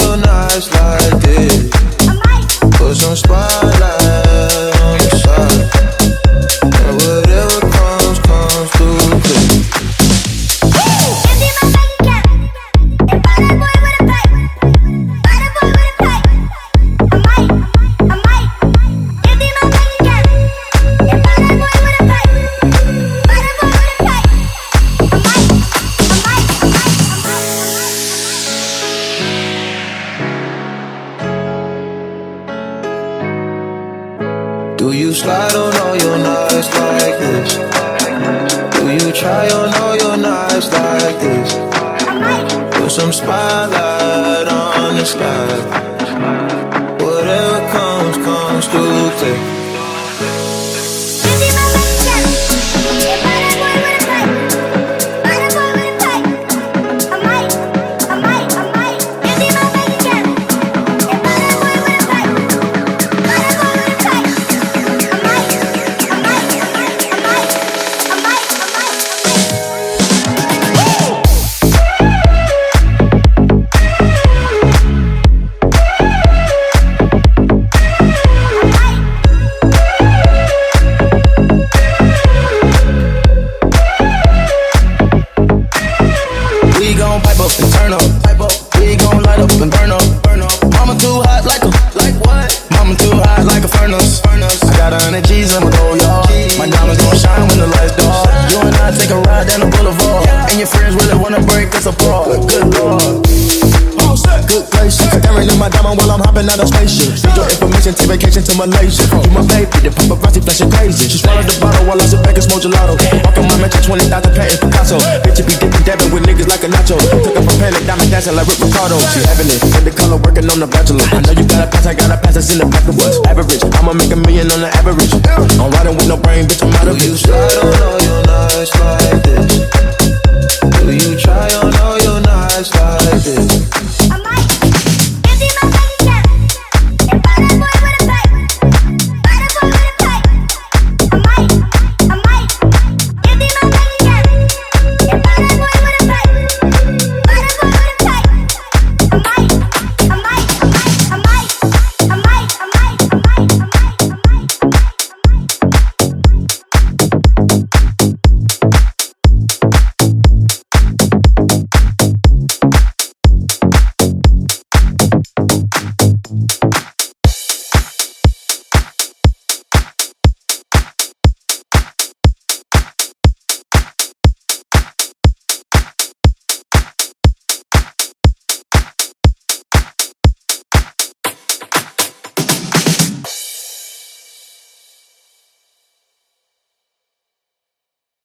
your nights like this. Put some spotlight on the side. And whatever comes, comes through quick. Empty my bank account and buy that boy with a pipe. Buy that boy with a pipe. I might empty my bank account and buy that boy with a pipe. Buy that boy with a pipe. Do you slide on all your nights like this? Do you try on all your nights like this? Put some spotlight on the sky. Whatever comes, comes through quick. Empty my bank account and buy that boy with a pipe. Buy that boy with a pipe. I might empty my bank account and buy that boy with a pipe. Buy that boy with a pipe. We gon' pipe up and turn up. We gon' light up and burn up. Mama too hot like what? Mama too hot like a furnace. I got 100 G's on my go, y'all. My diamonds gon' shine when the lights dark. You and I take a ride down the boulevard, and your friends really wanna break us apart. Good Lord. Good gracious, staring at my diamond while I'm hopping out of spaceship. Need your information, take vacation to Malaysia. You my baby, the paparazzi flashing crazy. She swallowed the bottle while I sit back and smoke gelato. Walking my mansion, 20,000 patents Picasso. Bitch, you be dipping, dabbing with niggas like a nacho. Took up a panic, diamond dancing like Rick Ricardo. She having it, in the color, working on the bachelor. I know you got a pass, I got a pass, that's in the back of us. Average, I'ma make $1 million on the average. I'm riding with no brain, bitch, I'm out of it. Do you slide on all your nights like this? Do you try on all your nights like this?